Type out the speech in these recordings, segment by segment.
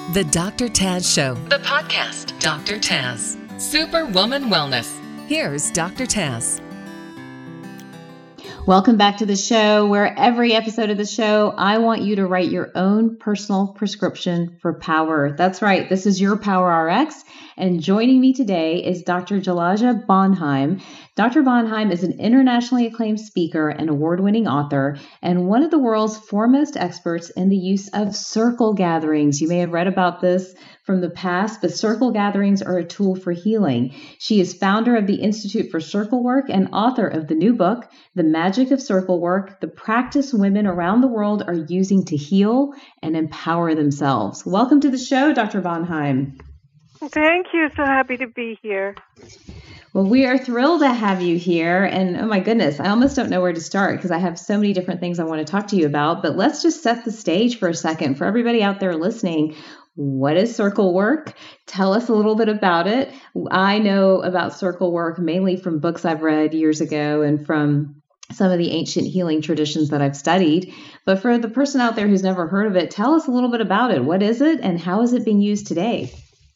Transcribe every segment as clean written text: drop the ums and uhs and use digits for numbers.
The Dr. Taz Show, the podcast. Dr. Taz, Superwoman Wellness. Here's Dr. Taz. Welcome back to the show, where every episode of the show, I want you to write your own personal prescription for power. That's right. This is your Power RX. And joining me today is Dr. Jalaja Bonheim. Dr. Bonheim is an internationally acclaimed speaker and award-winning author, and one of the world's foremost experts in the use of circle gatherings. You may have read about this from the past, but circle gatherings are a tool for healing. She is founder of the Institute for Circle Work and author of the new book, The Magic of Circle Work, the practice women around the world are using to heal and empower themselves. Welcome to the show, Dr. Bonheim. Thank you. So happy to be here. Well, we are thrilled to have you here. And oh my goodness, I almost don't know where to start because I have so many different things I want to talk to you about. But let's just set the stage for a second. For everybody out there listening, what is circle work? Tell us a little bit about it. I know about circle work mainly from books I've read years ago and from some of the ancient healing traditions that I've studied. But for the person out there who's never heard of it, tell us a little bit about it. What is it and how is it being used today?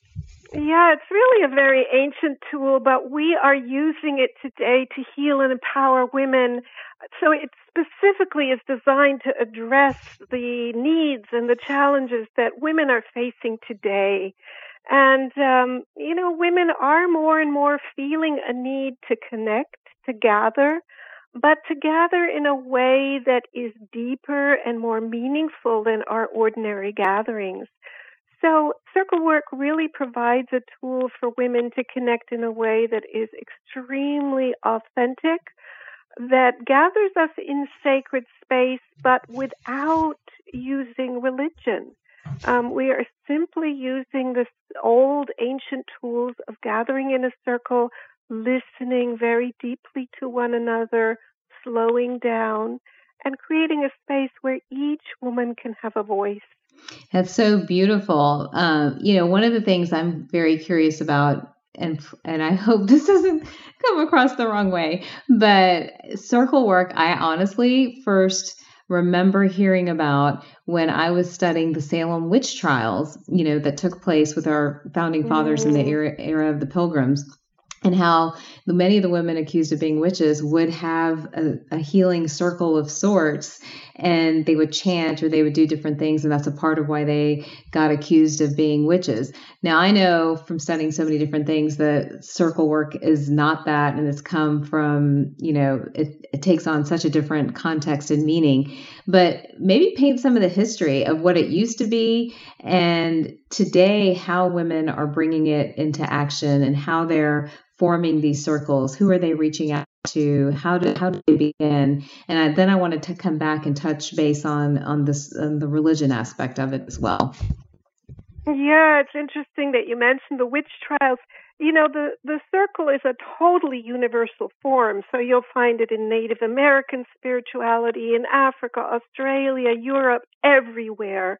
Yeah, it's really a very ancient tool, but we are using it today to heal and empower women. So it specifically is designed to address the needs and the challenges that women are facing today. And, women are more and more feeling a need to connect, to gather, but to gather in a way that is deeper and more meaningful than our ordinary gatherings. So circle work really provides a tool for women to connect in a way that is extremely authentic, that gathers us in sacred space, but without using religion. We are simply using the old ancient tools of gathering in a circle, listening very deeply to one another, slowing down, and creating a space where each woman can have a voice. That's so beautiful. One of the things I'm very curious about, and I hope this doesn't come across the wrong way, but circle work, I honestly first remember hearing about when I was studying the Salem witch trials, that took place with our founding fathers in the era of the Pilgrims. And how many of the women accused of being witches would have a healing circle of sorts, and they would chant or they would do different things. And that's a part of why they got accused of being witches. Now, I know from studying so many different things that circle work is not that. And it's come from, it takes on such a different context and meaning. But maybe paint some of the history of what it used to be and today how women are bringing it into action and how they're forming these circles. Who are they reaching out to? How do they begin? And then I wanted to come back and touch base on the religion aspect of it as well. Yeah, it's interesting that you mentioned the witch trials. The circle is a totally universal form. So you'll find it in Native American spirituality, in Africa, Australia, Europe, everywhere.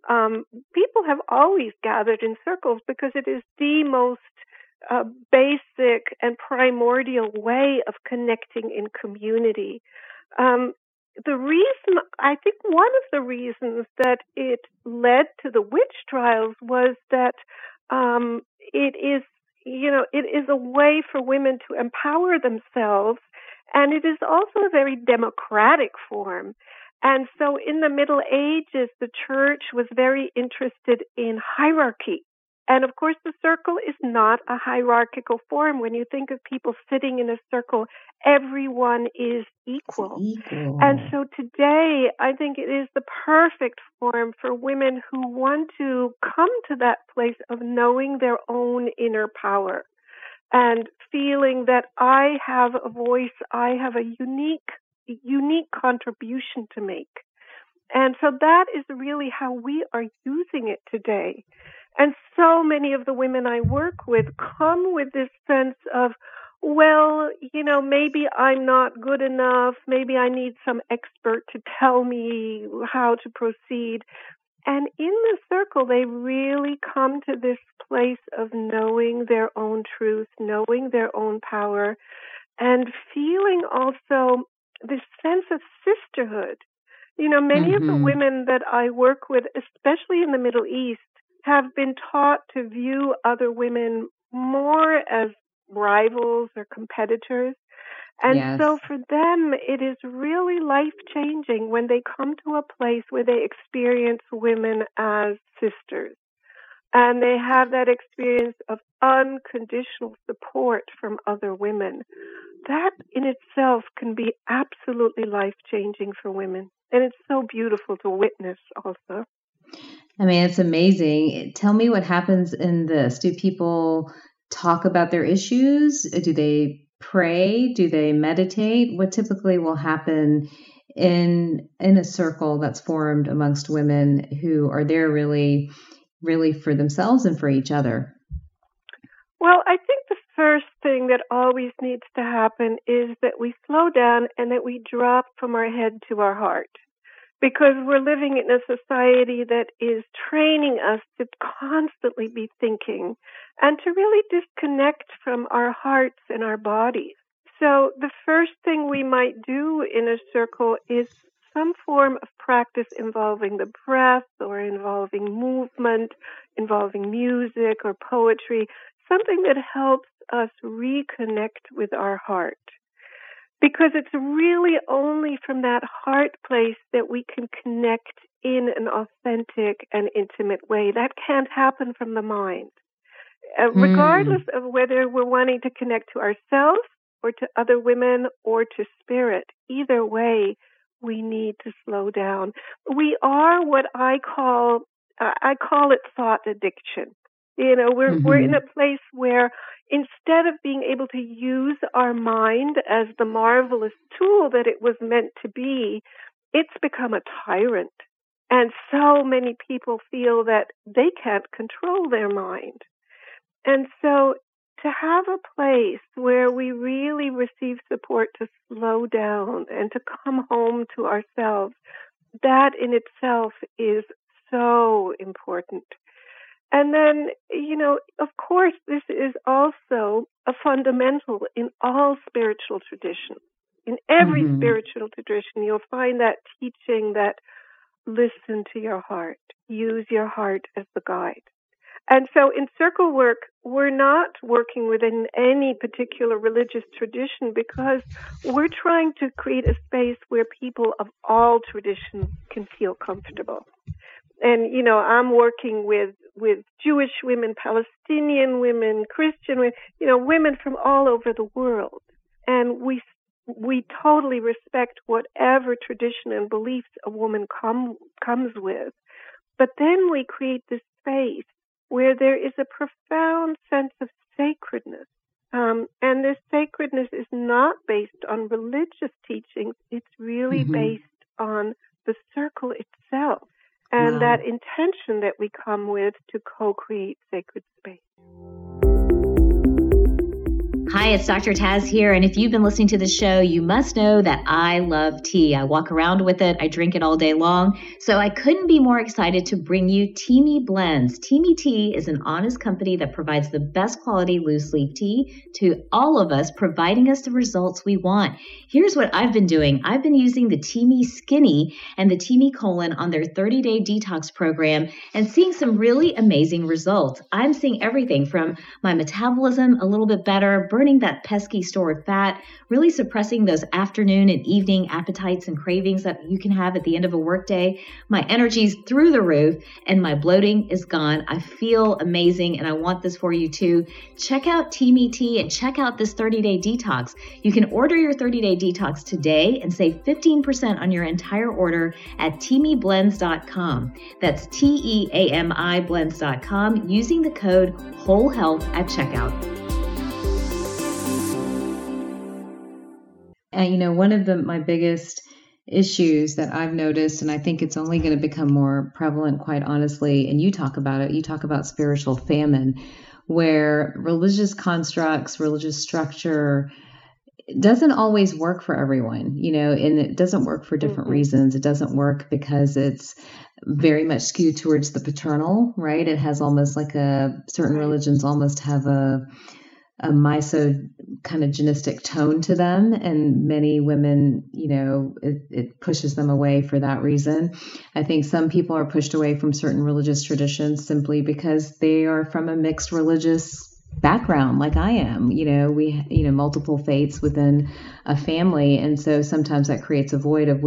People have always gathered in circles because it is the most basic and primordial way of connecting in community. I think one of the reasons that it led to the witch trials was that it is a way for women to empower themselves, and it is also a very democratic form. And so in the Middle Ages, the church was very interested in hierarchy. And of course, the circle is not a hierarchical form. When you think of people sitting in a circle, everyone is equal. And so today, I think it is the perfect form for women who want to come to that place of knowing their own inner power and feeling that I have a voice, I have a unique contribution to make. And so that is really how we are using it today. And so many of the women I work with come with this sense of, maybe I'm not good enough. Maybe I need some expert to tell me how to proceed. And in the circle, they really come to this place of knowing their own truth, knowing their own power, and feeling also this sense of sisterhood. Many of the women that I work with, especially in the Middle East, have been taught to view other women more as rivals or competitors. And Yes. so for them, it is really life-changing when they come to a place where they experience women as sisters. And they have that experience of unconditional support from other women. That in itself can be absolutely life-changing for women. And it's so beautiful to witness also. I mean, it's amazing. Tell me what happens in this. Do people talk about their issues? Do they pray? Do they meditate? What typically will happen in a circle that's formed amongst women who are there really for themselves and for each other? Well, I think the first thing that always needs to happen is that we slow down and that we drop from our head to our heart. Because we're living in a society that is training us to constantly be thinking and to really disconnect from our hearts and our bodies. So the first thing we might do in a circle is some form of practice involving the breath or involving movement, involving music or poetry, something that helps us reconnect with our heart. Because it's really only from that heart place that we can connect in an authentic and intimate way. That can't happen from the mind. Regardless of whether we're wanting to connect to ourselves or to other women or to spirit, either way, we need to slow down. We are what I call it thought addiction. You know, we're in a place where instead of being able to use our mind as the marvelous tool that it was meant to be, it's become a tyrant. And so many people feel that they can't control their mind. And so to have a place where we really receive support to slow down and to come home to ourselves, that in itself is so important. And then, you know, of course, this is also a fundamental in all spiritual traditions. In every spiritual tradition, you'll find that teaching that listen to your heart, use your heart as the guide. And so in circle work, we're not working within any particular religious tradition because we're trying to create a space where people of all traditions can feel comfortable. And, you know, I'm working with Jewish women, Palestinian women, Christian women, you know, women from all over the world. And we totally respect whatever tradition and beliefs a woman comes with. But then we create this space where there is a profound sense of sacredness. And this sacredness is not based on religious teachings. It's really based on the circle itself. And that intention that we come with to co-create sacred space. Hi, it's Dr. Taz here, and if you've been listening to the show, you must know that I love tea. I walk around with it. I drink it all day long. So I couldn't be more excited to bring you Teami Blends. Teami Tea is an honest company that provides the best quality loose leaf tea to all of us, providing us the results we want. Here's what I've been doing. I've been using the Teami Skinny and the Teami Colon on their 30-day detox program and seeing some really amazing results. I'm seeing everything from my metabolism a little bit better, burning that pesky stored fat, really suppressing those afternoon and evening appetites and cravings that you can have at the end of a workday. My energy's through the roof and my bloating is gone. I feel amazing and I want this for you too. Check out Teami Tea and check out this 30-day detox. You can order your 30-day detox today and save 15% on your entire order at TeamiBlends.com. That's TEAMI Blends.com using the code WHOLEHEALTH at checkout. And, you know, one of my biggest issues that I've noticed, and I think it's only going to become more prevalent, quite honestly, and you talk about it, you talk about spiritual famine, where religious constructs, religious structure doesn't always work for everyone, you know, and it doesn't work for different reasons. It doesn't work because it's very much skewed towards the paternal, right? It has almost like certain religions almost have a miso kind of genistic tone to them. And many women, it pushes them away for that reason. I think some people are pushed away from certain religious traditions simply because they are from a mixed religious background like I am. We multiple faiths within a family, and so sometimes that creates a void of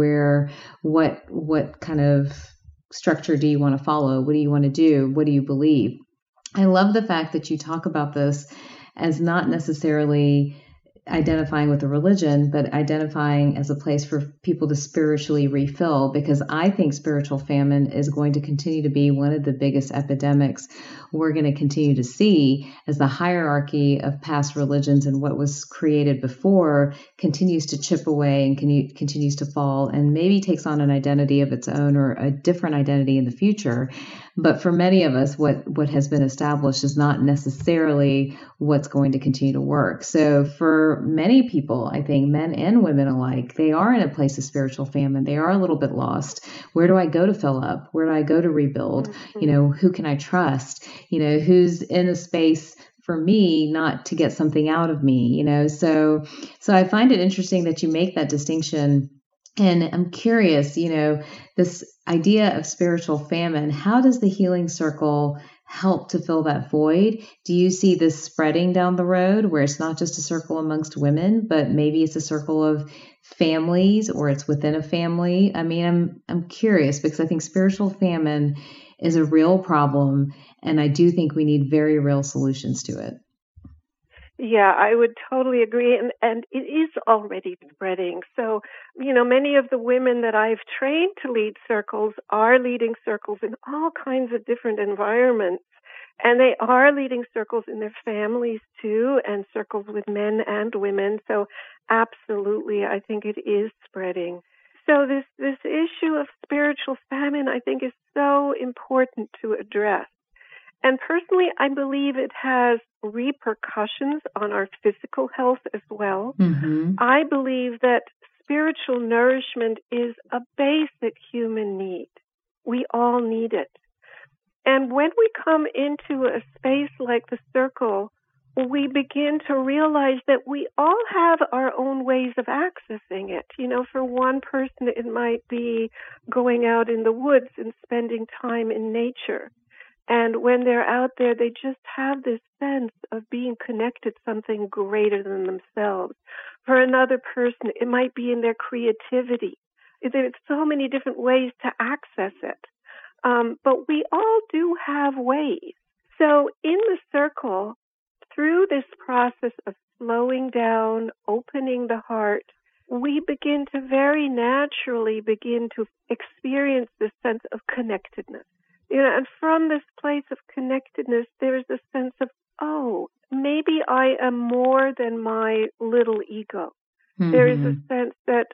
what kind of structure do you want to follow? What do you want to do? What do you believe? I love the fact that you talk about this as not necessarily identifying with a religion, but identifying as a place for people to spiritually refill, because I think spiritual famine is going to continue to be one of the biggest epidemics we're going to continue to see as the hierarchy of past religions and what was created before continues to chip away and continues to fall and maybe takes on an identity of its own or a different identity in the future. But for many of us, what has been established is not necessarily what's going to continue to work. So for many people, I think men and women alike, they are in a place of spiritual famine. They are a little bit lost. Where do I go to fill up? Where do I go to rebuild? Mm-hmm. Who can I trust? Who's in a space for me not to get something out of me? So I find it interesting that you make that distinction. And I'm curious, this idea of spiritual famine, how does the healing circle help to fill that void? Do you see this spreading down the road where it's not just a circle amongst women, but maybe it's a circle of families or it's within a family? I mean, I'm curious because I think spiritual famine is a real problem, and I do think we need very real solutions to it. Yeah, I would totally agree. And it is already spreading. So, many of the women that I've trained to lead circles are leading circles in all kinds of different environments. And they are leading circles in their families too, and circles with men and women. So absolutely, I think it is spreading. So this issue of spiritual famine, I think, is so important to address. And personally, I believe it has repercussions on our physical health as well. Mm-hmm. I believe that spiritual nourishment is a basic human need. We all need it. And when we come into a space like the circle, we begin to realize that we all have our own ways of accessing it. For one person, it might be going out in the woods and spending time in nature. And when they're out there, they just have this sense of being connected to something greater than themselves. For another person, it might be in their creativity. There's so many different ways to access it. But we all do have ways. So in the circle, through this process of slowing down, opening the heart, we begin to very naturally begin to experience this sense of connectedness. And from this place of connectedness, there's a sense of, maybe I am more than my little ego. Mm-hmm. There is a sense that,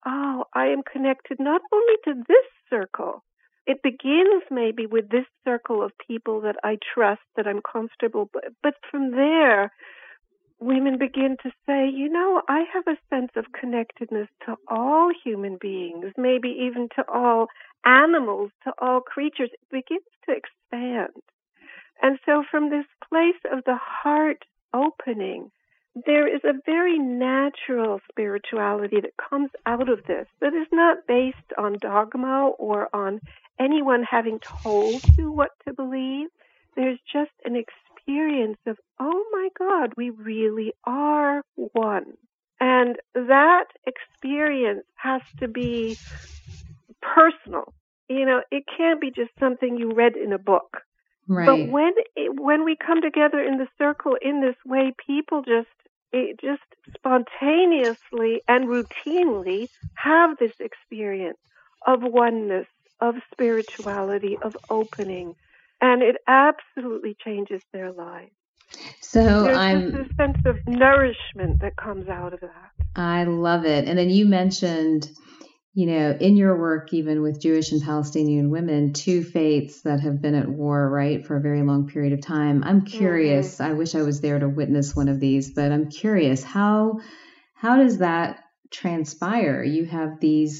I am connected not only to this circle. It begins maybe with this circle of people that I trust, that I'm comfortable, but from there, women begin to say, I have a sense of connectedness to all human beings, maybe even to all animals, to all creatures. It begins to expand. And so from this place of the heart opening, there is a very natural spirituality that comes out of this that is not based on dogma or on anyone having told you what to believe. There's just an experience of, oh my God, we really are one. And that experience has to be personal. It can't be just something you read in a book. Right. But when we come together in the circle in this way, people just spontaneously and routinely have this experience of oneness, of spirituality, of opening, and it absolutely changes their lives. So there's just a sense of nourishment that comes out of that. I love it. And then you mentioned, in your work, even with Jewish and Palestinian women, two faiths that have been at war, right, for a very long period of time. I'm curious. Mm-hmm. I wish I was there to witness one of these, but I'm curious, how does that transpire? You have these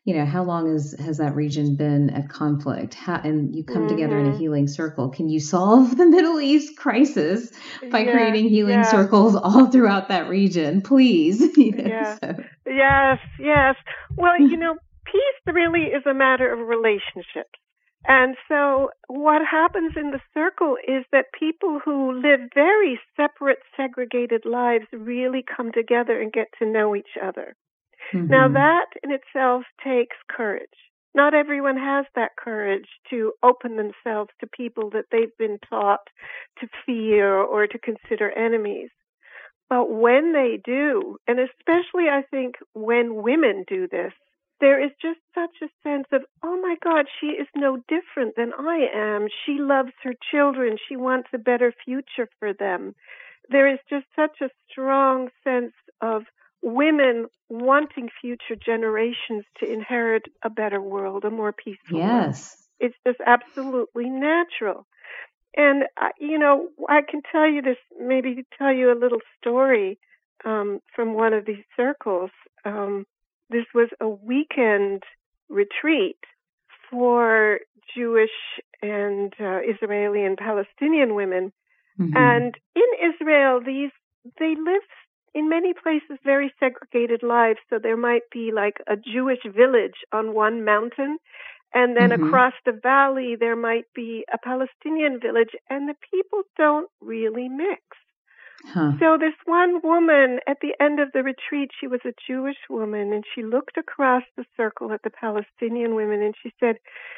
how long has that region been at conflict? And you come together in a healing circle. Can you solve the Middle East crisis by creating healing circles all throughout that region? Please. Yes. Well, peace really is a matter of relationships. And so what happens in the circle is that people who live very separate, segregated lives really come together and get to know each other. Mm-hmm. Now, that in itself takes courage. Not everyone has that courage to open themselves to people that they've been taught to fear or to consider enemies. But when they do, and especially I think when women do this, there is just such a sense of, oh my God, she is no different than I am. She loves her children. She wants a better future for them. There is just such a strong sense of women wanting future generations to inherit a better world, a more peaceful world. It's just absolutely natural. And, I can tell you this, maybe tell you a little story from one of these circles. This was a weekend retreat for Jewish and Israeli and Palestinian women. Mm-hmm. And in Israel, they live in many places very segregated lives. So there might be like a Jewish village on one mountain, and then across the valley there might be a Palestinian village, and the people don't really mix. So this one woman at the end of the retreat, she was a Jewish woman, and she looked across the circle at the Palestinian women and she said,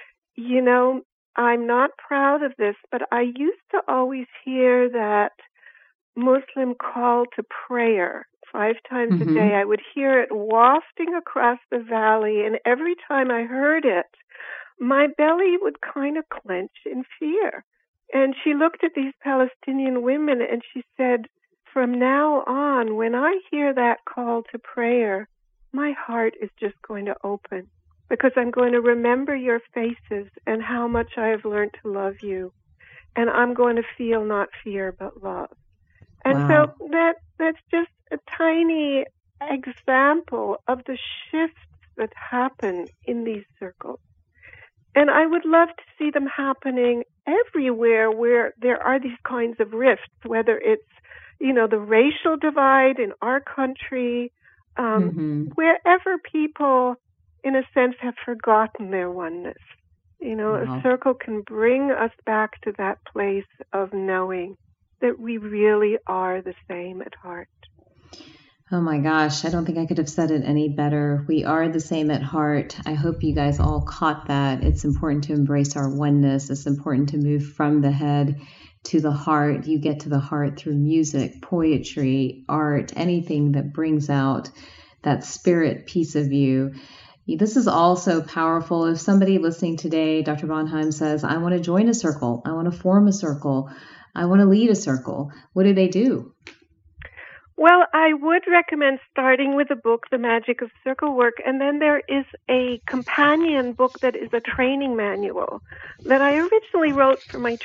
I'm not proud of this, but I used to always hear that Muslim call to prayer 5 times a day. I would hear it wafting across the valley, and every time I heard it, my belly would kind of clench in fear. And she looked at these Palestinian women and she said, from now on, when I hear that call to prayer, my heart is just going to open, because I'm going to remember your faces and how much I have learned to love you. And I'm going to feel not fear, but love. And so that's just a tiny example of the shifts that happen in these circles. And I would love to see them happening everywhere where there are these kinds of rifts, whether it's, the racial divide in our country, wherever people, in a sense, have forgotten their oneness. A circle can bring us back to that place of knowing that we really are the same at heart. Oh my gosh, I don't think I could have said it any better. We are the same at heart. I hope you guys all caught that. It's important to embrace our oneness. It's important to move from the head to the heart. You get to the heart through music, poetry, art, anything that brings out that spirit piece of you. This is all so powerful. If somebody listening today, Dr. Bonheim, says, I want to join a circle, I want to form a circle, I want to lead a circle, what do they do? Well, I would recommend starting with the book, The Magic of Circle Work, and then there is a companion book that is a training manual that I originally wrote I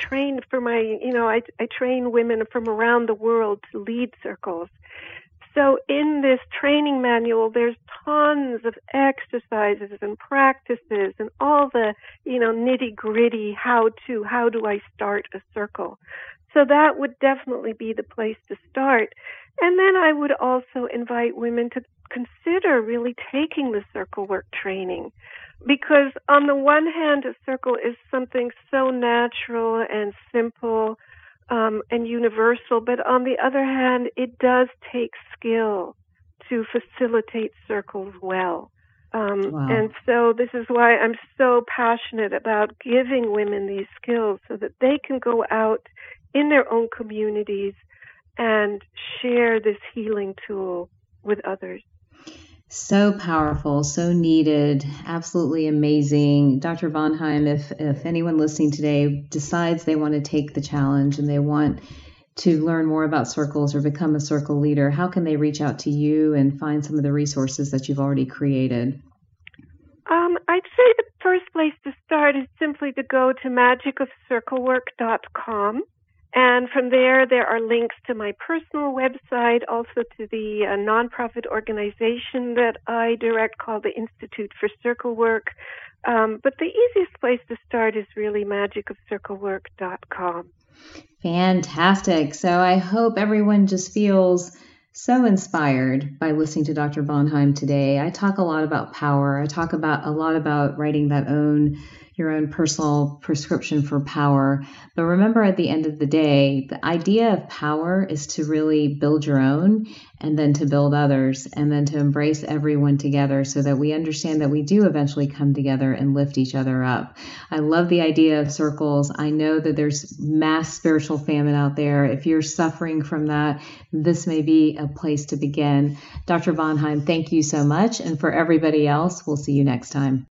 train women from around the world to lead circles. So in this training manual, there's tons of exercises and practices and all the, nitty-gritty how do I start a circle. So that would definitely be the place to start. And then I would also invite women to consider really taking the circle work training, because on the one hand, a circle is something so natural and simple and universal, but on the other hand, it does take skill to facilitate circles well. And so this is why I'm so passionate about giving women these skills so that they can go out in their own communities and share this healing tool with others. So powerful, so needed, absolutely amazing. Dr. Bonheim, if anyone listening today decides they want to take the challenge and they want to learn more about circles or become a circle leader, how can they reach out to you and find some of the resources that you've already created? I'd say the first place to start is simply to go to magicofcirclework.com. And from there are links to my personal website, also to the nonprofit organization that I direct called the Institute for Circle Work. But the easiest place to start is really magicofcirclework.com. Fantastic. So I hope everyone just feels so inspired by listening to Dr. Bonheim today. I talk a lot about power. I talk a lot about writing your own personal prescription for power. But remember, at the end of the day, the idea of power is to really build your own, and then to build others, and then to embrace everyone together so that we understand that we do eventually come together and lift each other up. I love the idea of circles. I know that there's mass spiritual famine out there. If you're suffering from that, this may be a place to begin. Dr. Bonheim, thank you so much. And for everybody else, we'll see you next time.